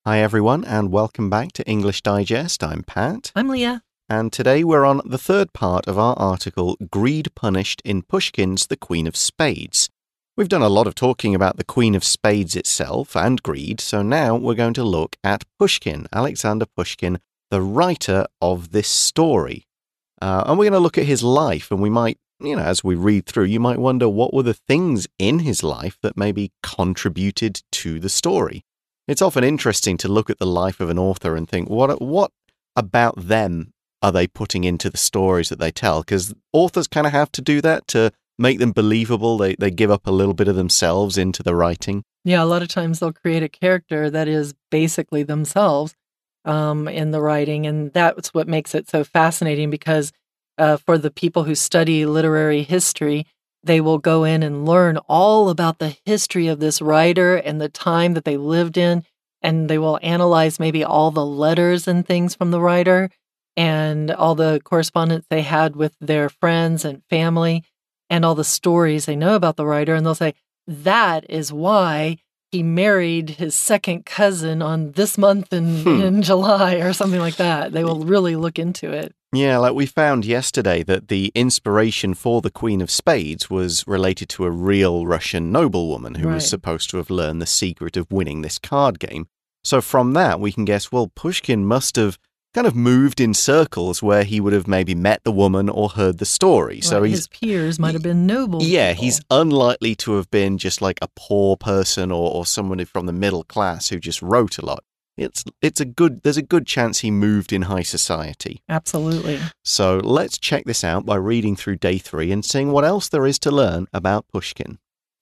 Hi everyone, and welcome back to English Digest. I'm Pat. I'm Leah. And today we're on the third part of our article, Greed Punished in Pushkin's The Queen of Spades. We've done a lot of talking about the Queen of Spades itself and greed, so now we're going to look at Pushkin, Alexander Pushkin, the writer of this story. And we're going to look at his life, and we might, as we read through, you might wonder what were the things in his life that maybe contributed to the story. It's often interesting to look at the life of an author and think, what about them are they putting into the stories that they tell? Because authors kind of have to do that to make them believable. They give up a little bit of themselves into the writing. Yeah, a lot of times they'll create a character that is basically themselves in the writing, and that's what makes it so fascinating because for the people who study literary history, they will go in and learn all about the history of this writer and the time that they lived in, and they will analyze maybe all the letters and things from the writer and all the correspondence they had with their friends and family and all the stories they know about the writer, and they'll say, that is why he married his second cousin on this month in July or something like that. They will really look into it. Yeah, like we found yesterday that the inspiration for the Queen of Spades was related to a real Russian noblewoman who was supposed to have learned the secret of winning this card game. So from that, we can guess, well, Pushkin must have kind of moved in circles where he would have maybe met the woman or heard the story. Right, so his peers might have been noble. Yeah, people. He's unlikely to have been just like a poor person or someone from the middle class who just wrote a lot. There's a good chance he moved in high society. Absolutely. So let's check this out by reading through day 3 and seeing what else there is to learn about Pushkin.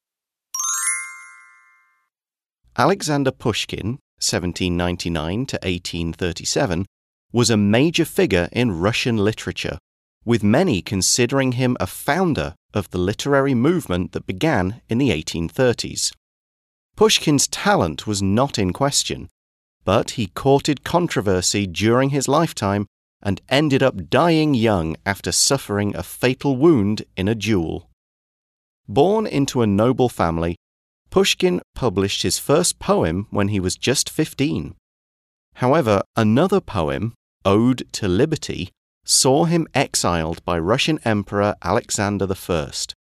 Alexander Pushkin, 1799 to 1837, was a major figure in Russian literature, with many considering him a founder of the literary movement that began in the 1830s. Pushkin's talent was not in question, but he courted controversy during his lifetime and ended up dying young after suffering a fatal wound in a duel. Born into a noble family, Pushkin published his first poem when he was just 15. However, another poem, Ode to Liberty, saw him exiled by Russian Emperor Alexander I.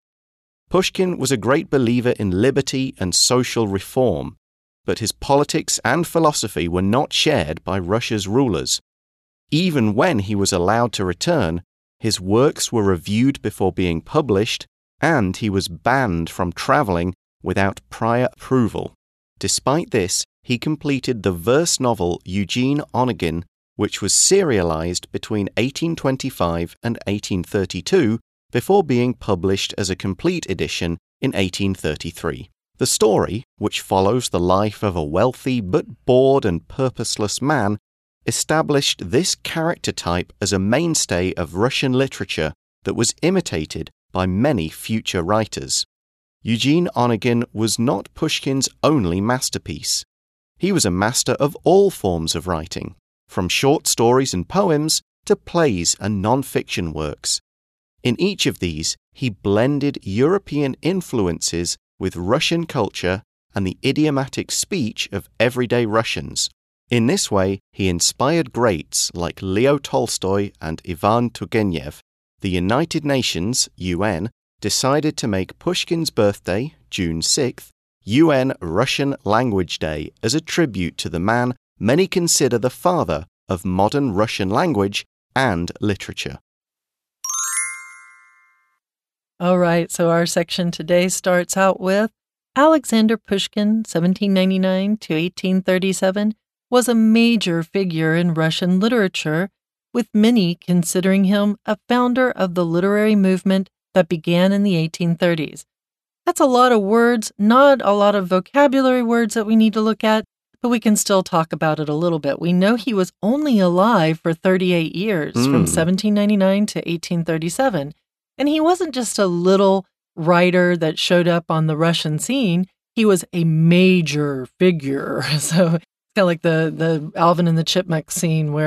Pushkin was a great believer in liberty and social reform, but his politics and philosophy were not shared by Russia's rulers. Even when he was allowed to return, his works were reviewed before being published, and he was banned from traveling without prior approval. Despite this, he completed the verse novel Eugene Onegin, which was serialized between 1825 and 1832 before being published as a complete edition in 1833. The story, which follows the life of a wealthy but bored and purposeless man, established this character type as a mainstay of Russian literature that was imitated by many future writers. Eugene Onegin was not Pushkin's only masterpiece. He was a master of all forms of writing, from short stories and poems to plays and non-fiction works. In each of these, he blended European influences with Russian culture and the idiomatic speech of everyday Russians. In this way, he inspired greats like Leo Tolstoy and Ivan Turgenev. The United Nations, UN, decided to make Pushkin's birthday, June 6th, UN Russian Language Day as a tribute to the man many consider the father of modern Russian language and literature. All right, so our section today starts out with Alexander Pushkin, 1799 to 1837, was a major figure in Russian literature, with many considering him a founder of the literary movement that began in the 1830s. That's a lot of words, not a lot of vocabulary words that we need to look at, but we can still talk about it a little bit. We know he was only alive for 38 years, from 1799 to 1837. And he wasn't just a little writer that showed up on the Russian scene. He was a major figure. So it's kind of like the Alvin and the Chipmunks scene where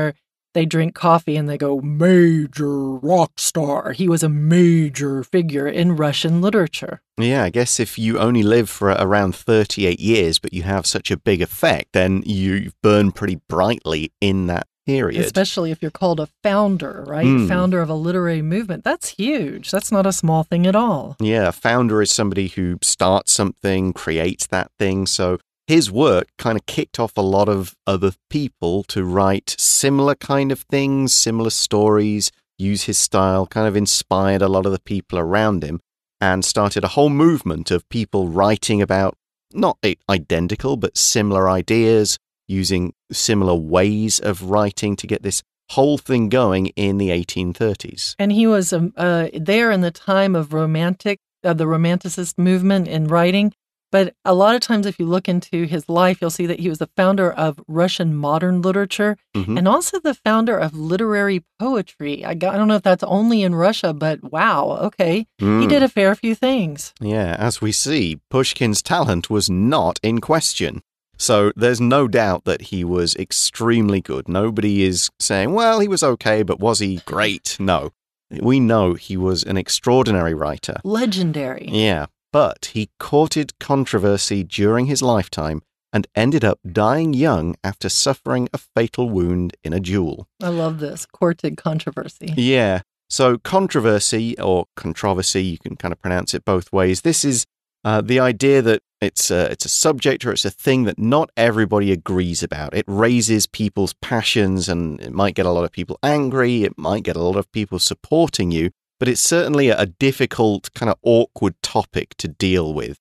they drink coffee and they go, major rock star. He was a major figure in Russian literature. Yeah, I guess if you only live for around 38 years, but you have such a big effect, then you burn pretty brightly in that period. Especially if you're called a founder, right? Founder of a literary movement. That's huge. That's not a small thing at all. Yeah, a founder is somebody who starts something, creates that thing. So his work kind of kicked off a lot of other people to write similar kind of things, similar stories, use his style, kind of inspired a lot of the people around him, and started a whole movement of people writing about not identical, but similar ideas, using similar ways of writing to get this whole thing going in the 1830s. And he was there in the time of the Romanticist movement in writing. But a lot of times, if you look into his life, you'll see that he was the founder of Russian modern literature and also the founder of literary poetry. I don't know if that's only in Russia, but wow, okay. He did a fair few things. Yeah, as we see, Pushkin's talent was not in question. So there's no doubt that he was extremely good. Nobody is saying, well, he was okay, but was he great? No. We know he was an extraordinary writer. Legendary. Yeah. But he courted controversy during his lifetime and ended up dying young after suffering a fatal wound in a duel. I love this. Courted controversy. Yeah. So controversy or controversy, you can kind of pronounce it both ways. This is the idea that it's a subject or it's a thing that not everybody agrees about. It raises people's passions and it might get a lot of people angry. It might get a lot of people supporting you. But it's certainly a difficult, kind of awkward topic to deal with.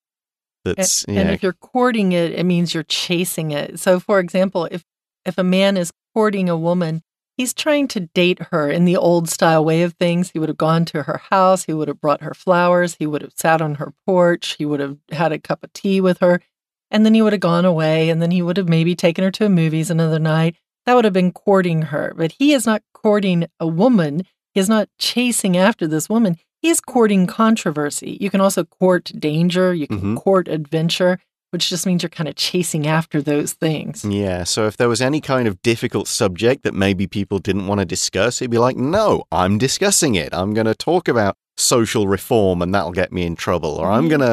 And if you're courting it, it means you're chasing it. So, for example, if a man is courting a woman, he's trying to date her in the old style way of things. He would have gone to her house. He would have brought her flowers. He would have sat on her porch. He would have had a cup of tea with her. And then he would have gone away. And then he would have maybe taken her to the movies another night. That would have been courting her. But he is not courting a woman. He is not chasing after this woman. He is courting controversy. You can also court danger. You can court adventure, which just means you're kind of chasing after those things. Yeah, so if there was any kind of difficult subject that maybe people didn't want to discuss, it'd be like, no, I'm discussing it. I'm going to talk about social reform and that'll get me in trouble. Or I'm going to,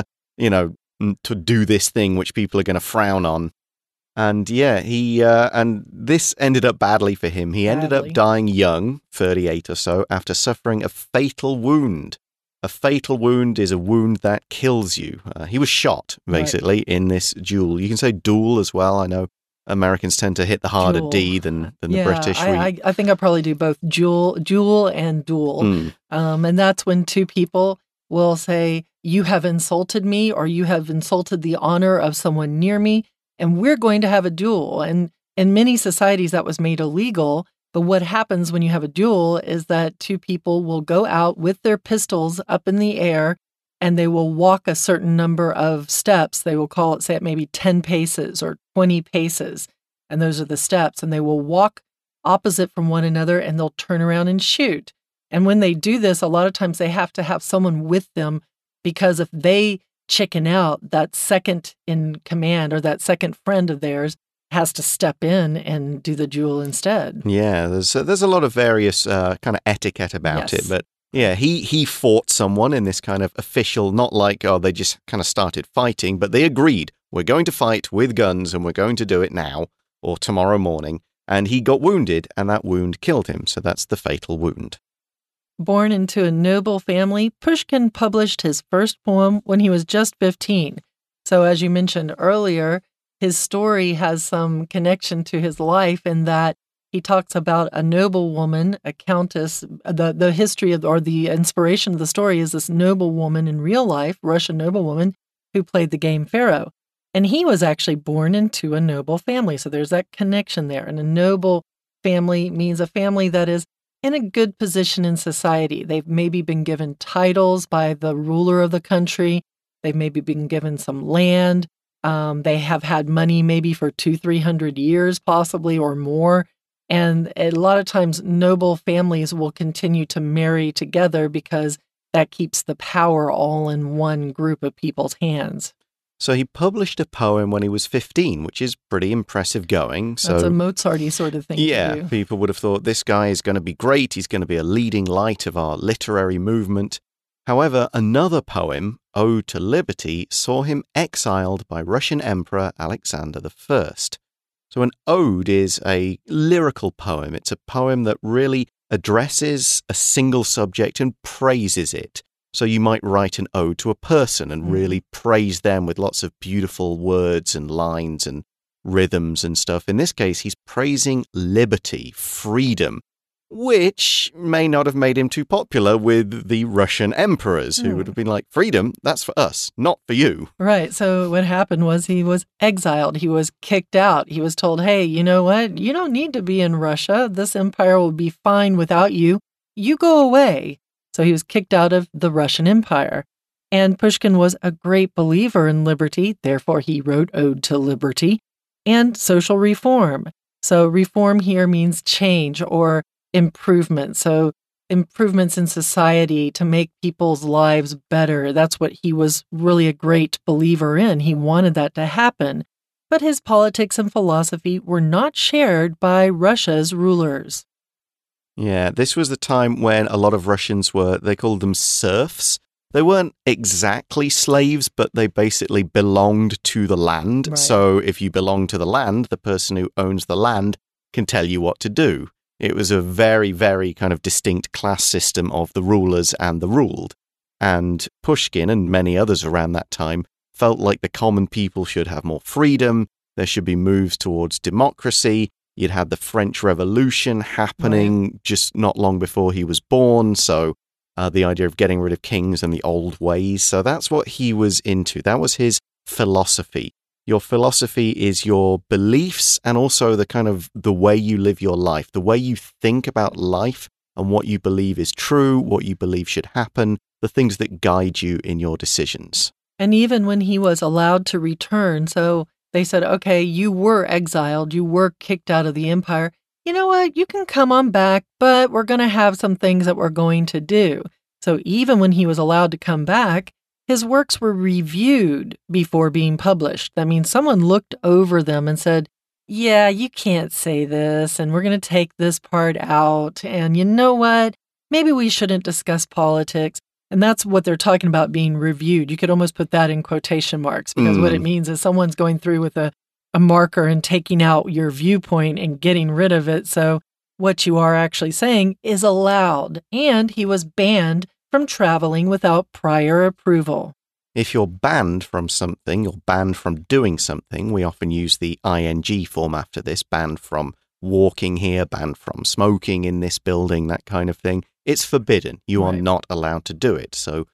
to do this thing which people are going to frown on. And yeah, and this ended up badly for him. He ended up dying young, 38 or so, after suffering a fatal wound. A fatal wound is a wound that kills you. He was shot, basically, in this duel. You can say duel as well. I know Americans tend to hit the harder D than the British. I think I probably do both duel and duel. And that's when two people will say, you have insulted me or you have insulted the honor of someone near me. And we're going to have a duel. And in many societies, that was made illegal. But what happens when you have a duel is that two people will go out with their pistols up in the air and they will walk a certain number of steps. They will call it, say it maybe 10 paces or 20 paces. And those are the steps. And they will walk opposite from one another and they'll turn around and shoot. And when they do this, a lot of times they have to have someone with them because if they chicken out, that second in command or that second friend of theirs has to step in and do the duel instead. Yeah, there's a lot of various kind of etiquette about it, but yeah, he fought someone in this kind of official, not like, they just kind of started fighting, but they agreed, we're going to fight with guns and we're going to do it now or tomorrow morning, and he got wounded and that wound killed him, so that's the fatal wound. Born into a noble family, Pushkin published his first poem when he was just 15. So as you mentioned earlier, his story has some connection to his life in that he talks about a noble woman, a countess. The history of, or the inspiration of the story is this noble woman in real life, Russian noblewoman, who played the game Pharaoh. And he was actually born into a noble family. So there's that connection there. And a noble family means a family that is in a good position in society. They've maybe been given titles by the ruler of the country. They've maybe been given some land. They have had money maybe for 200-300 years possibly or more. And a lot of times noble families will continue to marry together because that keeps the power all in one group of people's hands. So he published a poem when he was 15, which is pretty impressive going. So, that's a Mozart-y sort of thing yeah, to do. People would have thought this guy is going to be great. He's going to be a leading light of our literary movement. However, another poem, Ode to Liberty, saw him exiled by Russian Emperor Alexander I. So an ode is a lyrical poem. It's a poem that really addresses a single subject and praises it. So you might write an ode to a person and really praise them with lots of beautiful words and lines and rhythms and stuff. In this case, he's praising liberty, freedom, which may not have made him too popular with the Russian emperors, who would have been like, freedom, that's for us, not for you. Right. So what happened was he was exiled. He was kicked out. He was told, hey, you know what? You don't need to be in Russia. This empire will be fine without you. You go away. So he was kicked out of the Russian Empire. And Pushkin was a great believer in liberty. Therefore, he wrote Ode to Liberty and social reform. So reform here means change or improvement. So improvements in society to make people's lives better. That's what he was really a great believer in. He wanted that to happen. But his politics and philosophy were not shared by Russia's rulers. Yeah, this was the time when a lot of Russians they called them serfs. They weren't exactly slaves, but they basically belonged to the land. Right. So if you belong to the land, the person who owns the land can tell you what to do. It was a very, very kind of distinct class system of the rulers and the ruled. And Pushkin and many others around that time felt like the common people should have more freedom. There should be moves towards democracy. You'd had the French Revolution happening just not long before he was born. So the idea of getting rid of kings and the old ways. So that's what he was into. That was his philosophy. Your philosophy is your beliefs and also the way you live your life, the way you think about life and what you believe is true, what you believe should happen, the things that guide you in your decisions. And even when he was allowed to return, so they said, okay, you were exiled, you were kicked out of the empire. You know what? You can come on back, but we're going to have some things that we're going to do. So even when he was allowed to come back, his works were reviewed before being published. That means someone looked over them and said, yeah, you can't say this, and we're going to take this part out. And you know what? Maybe we shouldn't discuss politics. And that's what they're talking about being reviewed. You could almost put that in quotation marks because what it means is someone's going through with a marker and taking out your viewpoint and getting rid of it. So what you are actually saying is allowed. And he was banned from traveling without prior approval. If you're banned from something, you're banned from doing something. We often use the ing form after this, banned from walking here, banned from smoking in this building, that kind of thing. It's forbidden. You are not allowed to do it. So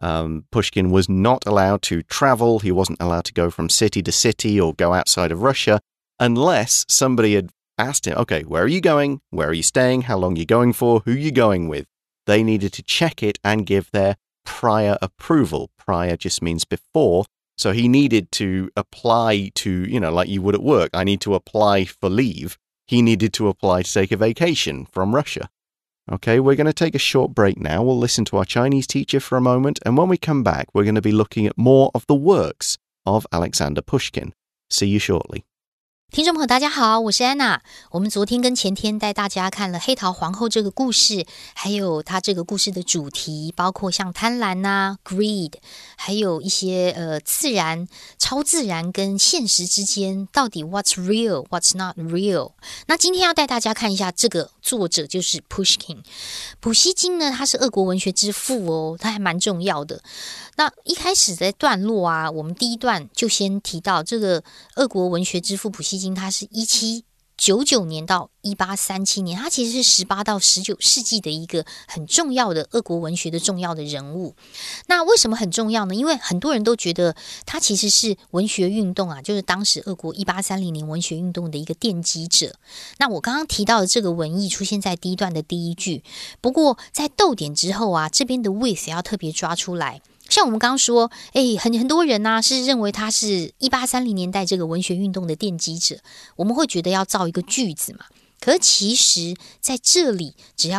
Pushkin was not allowed to travel. He wasn't allowed to go from city to city or go outside of Russia unless somebody had asked him, okay, where are you going? Where are you staying? How long are you going for? Who are you going with? They needed to check it and give their prior approval. Prior just means before. So he needed to apply to, like you would at work. I need to apply for leave. He needed to apply to take a vacation from Russia. Okay, we're going to take a short break now. We'll listen to our Chinese teacher for a moment. And when we come back, we're going to be looking at more of the works of Alexander Pushkin. See you shortly. 听众朋友大家好，我是安娜。我们昨天跟前天带大家看了黑桃皇后这个故事，还有它这个故事的主题，包括像贪婪啊 greed， 还有一些自然、超自然跟现实之间到底 what's real, what's not real。那今天要带大家看一下这个作者就是 Pushkin。普希金呢，他是俄国文学之父哦，他还蛮重要的。那一开始在段落啊，我们第一段就先提到这个俄国文学之父普希金，他是1799年到1837年，他其实是18到19世纪的一个很重要的俄国文学的重要的人物。那为什么很重要呢？因为很多人都觉得他其实是文学运动啊，就是当时俄国1830年文学运动的一个奠基者。那我刚刚提到的这个文艺出现在第一段的第一句，不过在逗点之后啊，这边的 with 要特别抓出来。像我们刚刚说，很多人啊是认为他是1830年代这个文学运动的奠基者，我们会觉得要造一个句子嘛。可是其实在这里只要用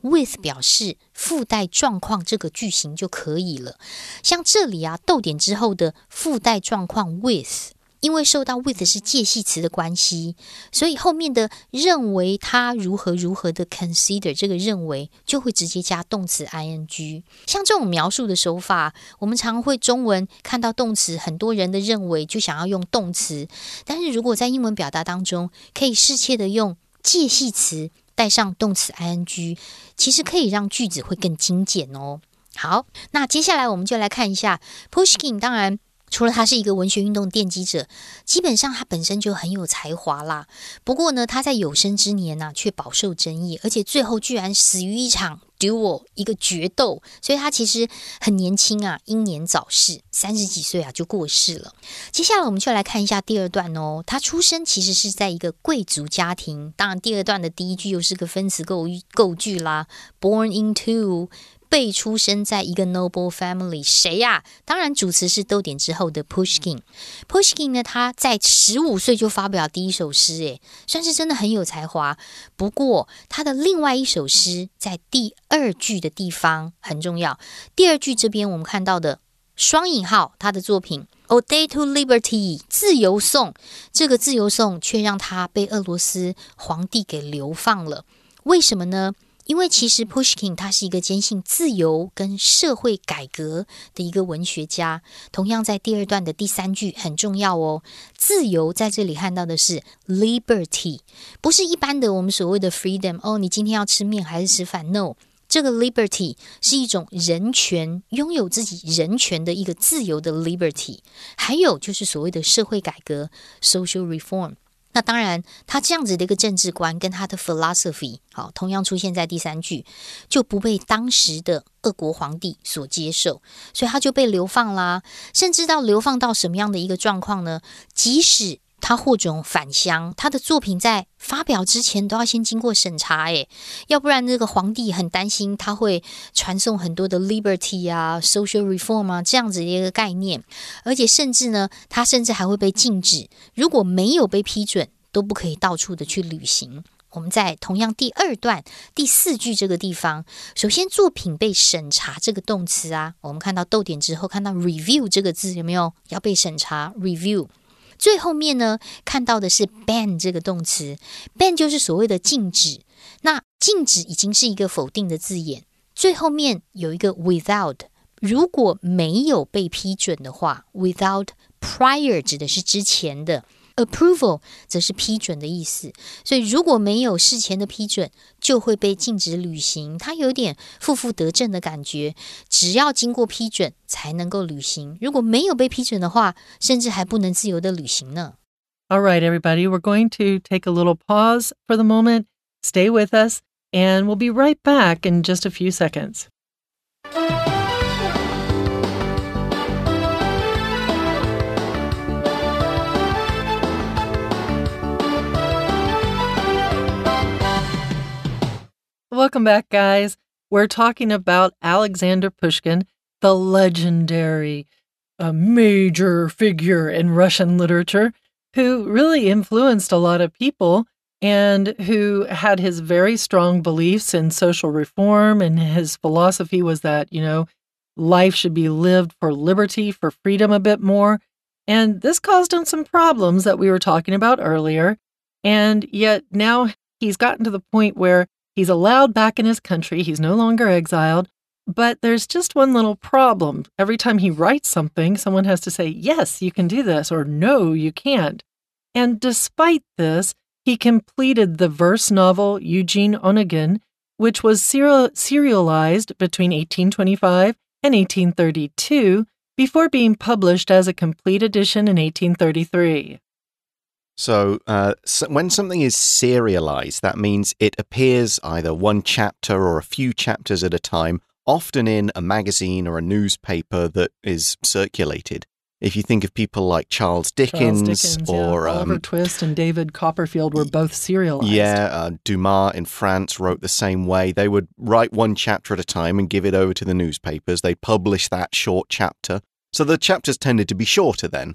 with 表示附带状况这个句型就可以了。像这里啊，逗点之后的附带状况 with， 因为受到 with 是介系词的关系，所以后面的认为他如何如何的 consider 这个认为就会直接加动词 ing。 像这种描述的手法，我们常会中文看到动词，很多人的认为就想要用动词，但是如果在英文表达当中可以适切的用介系词带上动词 ing， 其实可以让句子会更精简哦。好，那接下来我们就来看一下 Pushkin。 当然除了他是一个文学运动奠基者，基本上他本身就很有才华啦。不过呢，他在有生之年啊却饱受争议，而且最后居然死于一场 duel， 一个决斗，所以他其实很年轻啊，英年早逝，30几岁啊就过世了。接下来我们就来看一下第二段哦。他出生其实是在一个贵族家庭，当然第二段的第一句又是个分词构句啦 ，born into。被出生在一个 noble family， 谁呀？当然主词是逗点之后的 Pushkin。Pushkin 呢，他在15岁就发表第一首诗，算是真的很有才华。不过他的另外一首诗在第二句的地方很重要。第二句这边我们看到的双引号，他的作品 Ode to Liberty 自由颂，这个自由颂却让他被俄罗斯皇帝给流放了。为什么呢？因为其实 Pushkin 他是一个坚信自由跟社会改革的一个文学家。同样在第二段的第3句很重要哦，自由在这里看到的是 liberty， 不是一般的我们所谓的 freedom， 哦，你今天要吃面还是吃饭 No， 这个 liberty 是一种人权，拥有自己人权的一个自由的 liberty。 还有就是所谓的社会改革 social reform。那当然他这样子的一个政治观跟他的 philosophy 好，同样出现在第3句，就不被当时的俄国皇帝所接受，所以他就被流放啦。甚至到流放到什么样的一个状况呢？即使他获准返乡，他的作品在发表之前都要先经过审查，要不然那个皇帝很担心他会传送很多的 liberty 啊 social reform 啊这样子的一个概念。而且甚至呢，他甚至还会被禁止，如果没有被批准都不可以到处的去旅行。我们在同样第二段第4句这个地方，首先作品被审查这个动词啊，我们看到逗点之后看到 review 这个字，有没有？要被审查 review。最后面呢，看到的是 ban 这个动词， ban 就是所谓的禁止。那禁止已经是一个否定的字眼，最后面有一个 without， 如果没有被批准的话 without prior 指的是之前的， approval 则是批准的意思。所以如果没有事前的批准，就会被禁止旅行。它有点负负得正的感觉，只要经过批准才能够旅行，如果没有被批准的话，甚至还不能自由的旅行呢。 All right, everybody, we're going to take a little pause for the moment. Stay with us, and we'll be right back in just a few seconds. Welcome back, guys. We're talking about Alexander Pushkin, the legendary, major figure in Russian literature, who really influenced a lot of people and who had his very strong beliefs in social reform. And his philosophy was that, life should be lived for liberty, for freedom a bit more. And this caused him some problems that we were talking about earlier. And yet now he's gotten to the point where he's allowed back in his country. He's no longer exiled. But there's just one little problem. Every time he writes something, someone has to say, yes, you can do this, or no, you can't. And despite this, he completed the verse novel Eugene Onegin, which was serialized between 1825 and 1832, before being published as a complete edition in 1833. So when something is serialized, that means it appears either one chapter or a few chapters at a time, often in a magazine or a newspaper that is circulated. If you think of people like Charles Dickens or Oliver Twist and David Copperfield were both serialized. Yeah, Dumas in France wrote the same way. They would write one chapter at a time and give it over to the newspapers. They'd publish that short chapter. So the chapters tended to be shorter then.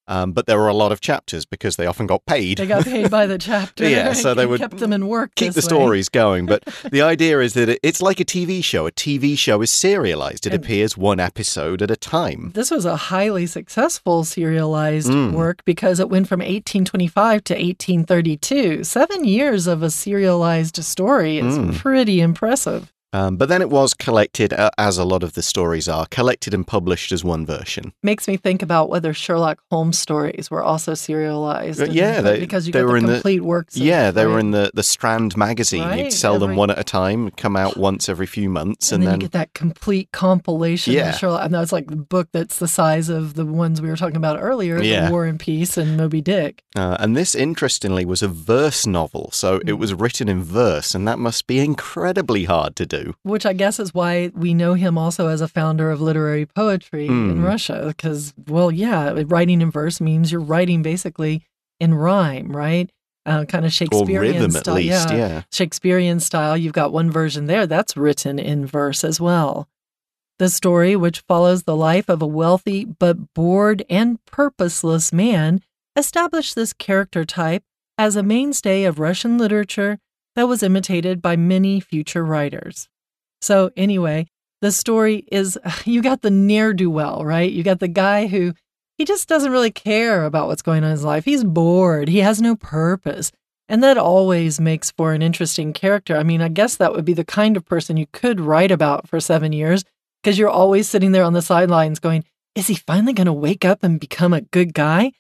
But there were a lot of chapters because they often got paid. They got paid by the chapter. Yeah, so they would kept them in work. Keep the stories going. But the idea is that it's like a TV show. A TV show is serialized. It appears one episode at a time. This was a highly successful serialized work because it went from 1825 to 1832. 7 years of a serialized story is pretty impressive. But then it was collected, as a lot of the stories are, collected and published as one version. Makes me think about whether Sherlock Holmes stories were also serialized. Because you got the complete works. They were in the Strand magazine. Right, you'd sell them one at a time, come out once every few months. And then you get that complete compilation of Sherlock. And that's like the book that's the size of the ones we were talking about earlier, The War and Peace and Moby Dick. And this, interestingly, was a verse novel. So it was written in verse, and that must be incredibly hard to do. Which I guess is why we know him also as a founder of literary poetry in Russia. Because, writing in verse means you're writing basically in rhyme, right? Kind of Shakespearean or rhythm, style. At least, yeah. Shakespearean style. You've got one version there that's written in verse as well. The story, which follows the life of a wealthy but bored and purposeless man, established this character type as a mainstay of Russian literature that was imitated by many future writers. So anyway, the story is, you got the ne'er-do-well, right? You got the guy who, he just doesn't really care about what's going on in his life. He's bored. He has no purpose. And that always makes for an interesting character. I mean, I guess that would be the kind of person you could write about for 7 years, because you're always sitting there on the sidelines going, is he finally going to wake up and become a good guy?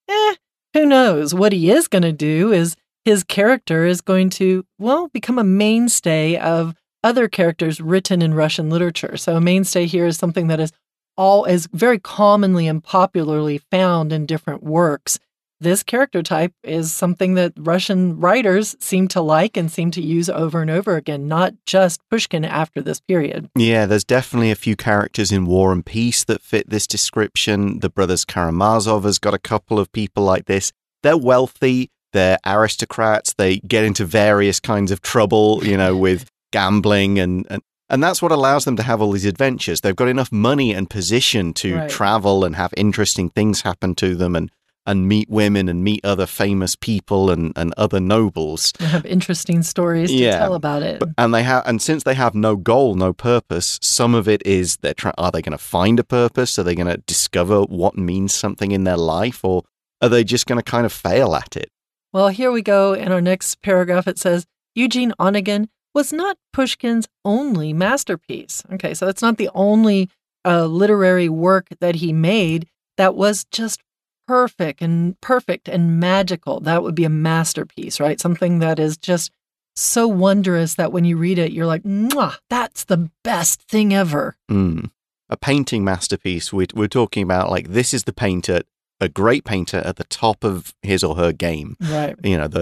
Who knows? What he is going to do is his character is going to, become a mainstay of other characters written in Russian literature. So a mainstay here is something that is very commonly and popularly found in different works. This character type is something that Russian writers seem to like and seem to use over and over again, not just Pushkin after this period. Yeah, there's definitely a few characters in War and Peace that fit this description. The brothers Karamazov has got a couple of people like this. They're wealthy, they're aristocrats, they get into various kinds of trouble, with gambling and that's what allows them to have all these adventures. They've got enough money and position to travel and have interesting things happen to them and meet women and meet other famous people and other nobles. They have interesting stories to tell about it. And since they have no goal, no purpose, some of it is are they going to find a purpose? Are they going to discover what means something in their life? Or are they just going to kind of fail at it? Well, here we go. In our next paragraph, it says, Eugene Onegin was not Pushkin's only masterpiece. Okay, so it's not the only literary work that he made that was just perfect and magical. That would be a masterpiece, right? Something that is just so wondrous that when you read it, you're like, mwah, that's the best thing ever. A painting masterpiece. We're talking about this is the painter, a great painter at the top of his or her game. Right.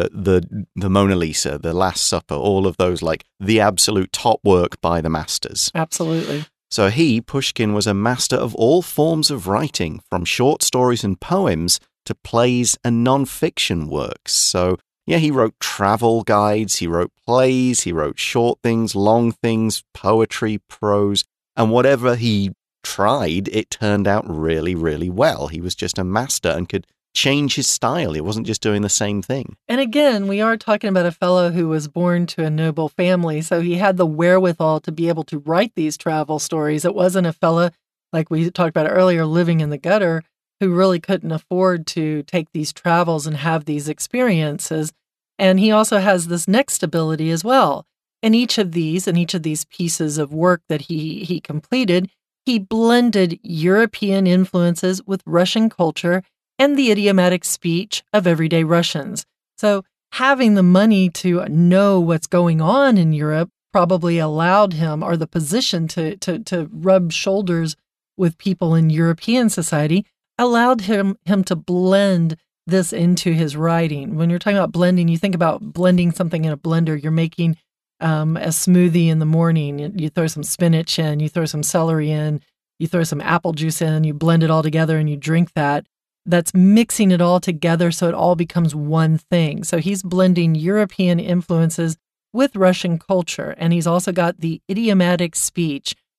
The Mona Lisa, the Last Supper, all of those, the absolute top work by the masters. Absolutely. So Pushkin, was a master of all forms of writing, from short stories and poems to plays and non-fiction works. So, he wrote travel guides, he wrote plays, he wrote short things, long things, poetry, prose, and whatever he tried, it turned out really, really well. He was just a master and could change his style. He wasn't just doing the same thing. And again, we are talking about a fellow who was born to a noble family, so he had the wherewithal to be able to write these travel stories. It wasn't a fellow, like we talked about earlier, living in the gutter, who really couldn't afford to take these travels and have these experiences. And he also has this next ability as well. In each of these pieces of work that he completed, he blended European influences with Russian culture and the idiomatic speech of everyday Russians. So having the money to know what's going on in Europe probably allowed him, or the position to rub shoulders with people in European society, allowed him to blend this into his writing. When you're talking about blending, you think about blending something in a blender. You're making a smoothie in the morning. You throw some spinach in, you throw some celery in, you throw some apple juice in, you blend it all together and you drink that. That's mixing it all together so it all becomes one thing. So he's blending European influences with Russian culture. And he's also got the idiomatic speech,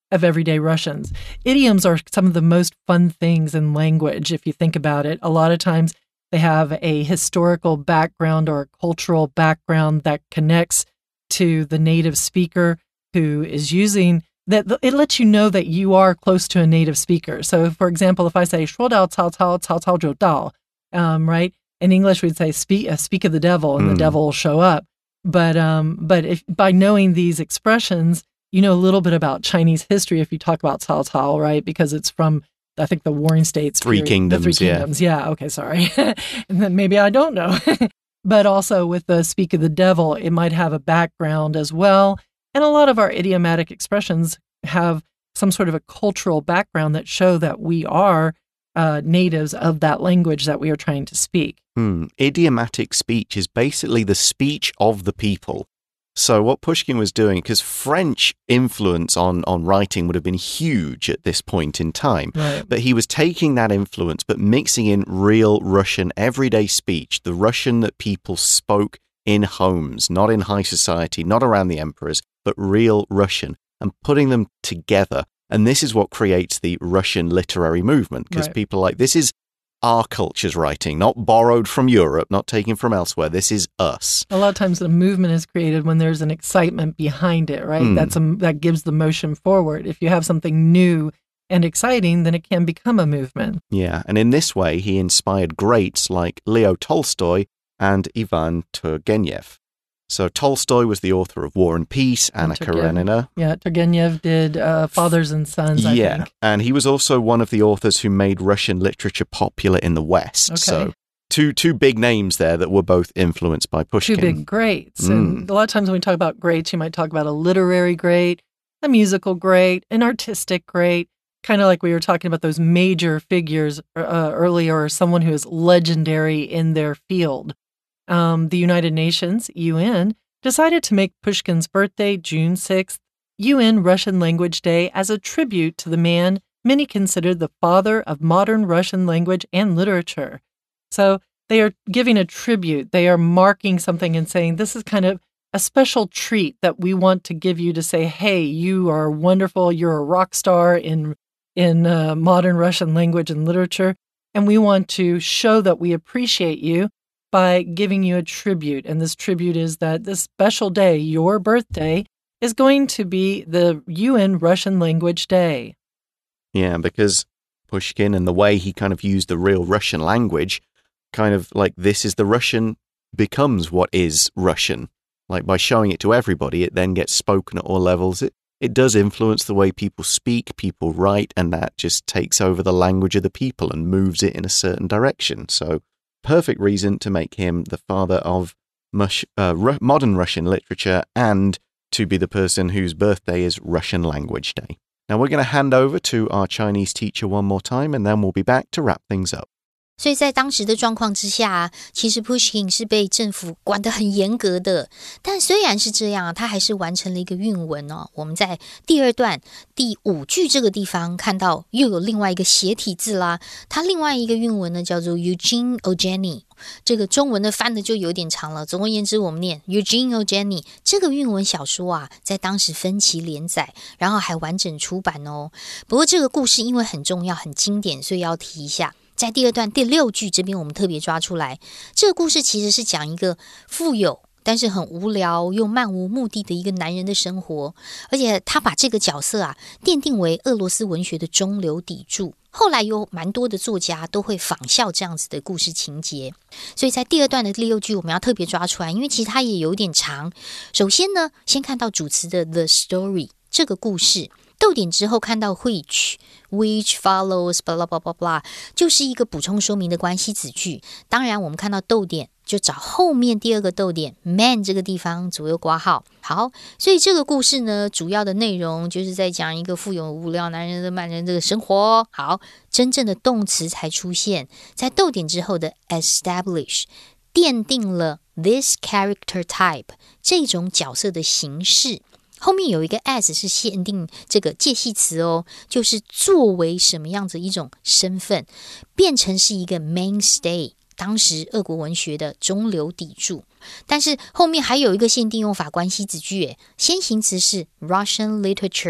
of everyday Russians. Idioms are some of the most fun things in language, if you think about it. A lot of times they have a historical background or a cultural background that connects to the native speaker who is using that. It lets you know that you are close to a native speaker. So, for example, if I say 说到曹操,曹操就到, right? In English, we'd say speak of the devil, and the devil will show up. But if by knowing these expressions, you know a little bit about Chinese history if you talk about Cao Cao, right? Because it's from, I think, the Warring States. Three Kingdoms, the Three Kingdoms, yeah. Okay, sorry. And then maybe I don't know. But also with the speak of the devil, it might have a background as well. And a lot of our idiomatic expressions have some sort of a cultural background that show that we are natives of that language that we are trying to speak. Idiomatic speech is basically the speech of the people. So what Pushkin was doing, because French influence on writing would have been huge at this point in time, right. But he was taking that influence but mixing in real Russian everyday speech, the Russian that people spoke in homes, not in high society, not around the emperors, but real Russian, and putting them together. And this is what creates the Russian literary movement, because right. people are like, this is our culture's writing, not borrowed from Europe, not taken from elsewhere. This is us. A lot of times the movement is created when there's an excitement behind it, right? That gives the motion forward. If you have something new and exciting, then it can become a movement. Yeah, and in this way, he inspired greats like Leo Tolstoy and Ivan Turgenev. So Tolstoy was the author of War and Peace, Anna Karenina. Yeah, Turgenev did Fathers and Sons, I think. And he was also one of the authors who made Russian literature popular in the West. Okay. So two big names there that were both influenced by Pushkin. Two big greats. And a lot of times when we talk about greats, you might talk about a literary great, a musical great, an artistic great, kind of like we were talking about those major figures earlier, or someone who is legendary in their field. The United Nations, UN, decided to make Pushkin's birthday, June 6th, UN Russian Language Day, as a tribute to the man many consider the father of modern Russian language and literature. So they are giving a tribute. They are marking something and saying, this is kind of a special treat that we want to give you to say, hey, you are wonderful. You're a rock star in modern Russian language and literature. And we want to show that we appreciate you by giving you a tribute. And this tribute is that this special day, your birthday, is going to be the UN Russian Language Day. Yeah, because Pushkin and the way he kind of used the real Russian language, kind of like this is the Russian becomes what is Russian. Like by showing it to everybody, it then gets spoken at all levels. It does influence the way people speak, people write, and that just takes over the language of the people and moves it in a certain direction. So perfect reason to make him the father of modern Russian literature and to be the person whose birthday is Russian Language Day. Now we're going to hand over to our Chinese teacher one more time, and then we'll be back to wrap things up. 所以在当时的状况之下，其实 Pushkin 是被政府管得很严格的。但虽然是这样，他还是完成了一个韵文哦。我们在第二段第5句这个地方看到又有另外一个斜体字啦。它另外一个韵文呢叫做 Eugene Onegin。这个中文的翻的就有点长了。总而言之，我们念 Eugene Onegin 这个韵文小说啊，在当时分期连载，然后还完整出版哦。不过这个故事因为很重要、很经典，所以要提一下。在第二段第6句这边我们特别抓出来，这个故事其实是讲一个富有但是很无聊又漫无目的的一个男人的生活，而且他把这个角色啊奠定为俄罗斯文学的中流砥柱。后来有蛮多的作家都会仿效这样子的故事情节，所以在第二段的第6句我们要特别抓出来，因为其实它也有点长。首先呢，先看到主词的 the story 这个故事，逗点之后看到 which follows blah blah blah blah， 就是一个补充说明的关系子句。当然我们看到逗点就找后面第2个逗点 man 这个地方左右括号。好，所以这个故事呢，主要的内容就是在讲一个富有无聊男人的慢人这个生活。好，真正的动词才出现在逗点之后的 establish， 奠定了 this character type 这种角色的形式。后面有一个 as 是限定这个介系词哦，就是作为什么样子一种身份，变成是一个 mainstay， 当时俄国文学的中流砥柱。但是后面还有一个限定用法关系子句，先行词是 Russian literature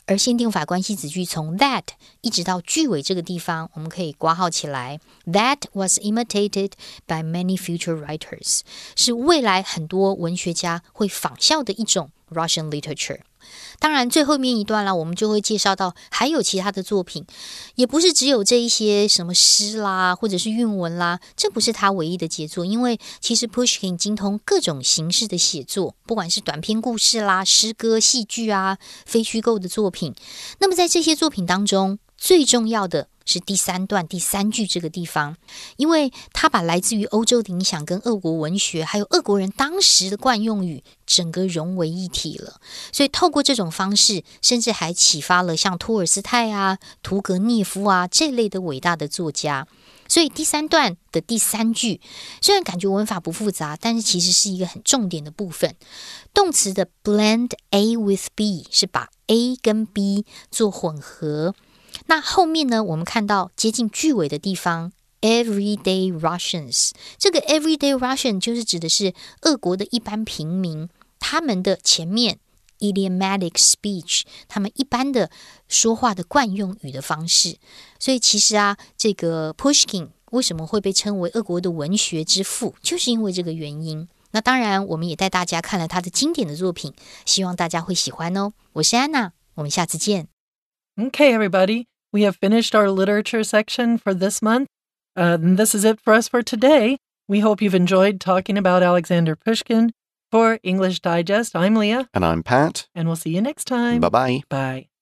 而限定法关系子句从 that 一直到句尾这个地方，我们可以括号起来。That was imitated by many future writers， 是未来很多文学家会仿效的一种 Russian literature。当然最后面一段啦，我们就会介绍到还有其他的作品，也不是只有这一些什么诗啦或者是韵文啦，这不是他唯一的杰作，因为其实 Pushkin 精通各种形式的写作，不管是短篇故事啦、诗歌、戏剧啊、非虚构的作品。那么在这些作品当中，最重要的是第三段第三句这个地方，因为他把来自于欧洲的影响跟俄国文学还有俄国人当时的惯用语整个融为一体了，所以透过这种方式，甚至还启发了像托尔斯泰啊、屠格涅夫啊这类的伟大的作家。所以第三段的第三句虽然感觉文法不复杂，但是其实是一个很重点的部分。动词的 blend A with B 是把 A 跟 B 做混合。那后面呢，我们看到接近句尾的地方 everyday Russians， 这个 everyday Russian 就是指的是俄国的一般平民，他们的前面 idiomatic speech， 他们一般的说话的惯用语的方式。所以其实啊，这个 Pushkin 为什么会被称为俄国的文学之父，就是因为这个原因。那当然我们也带大家看了他的经典的作品，希望大家会喜欢哦。我是安娜，我们下次见。 Okay, everybody, we have finished our literature section for this month. And this is it for us for today. We hope you've enjoyed talking about Alexander Pushkin. For English Digest, I'm Leah. And I'm Pat. And we'll see you next time. Bye-bye. Bye.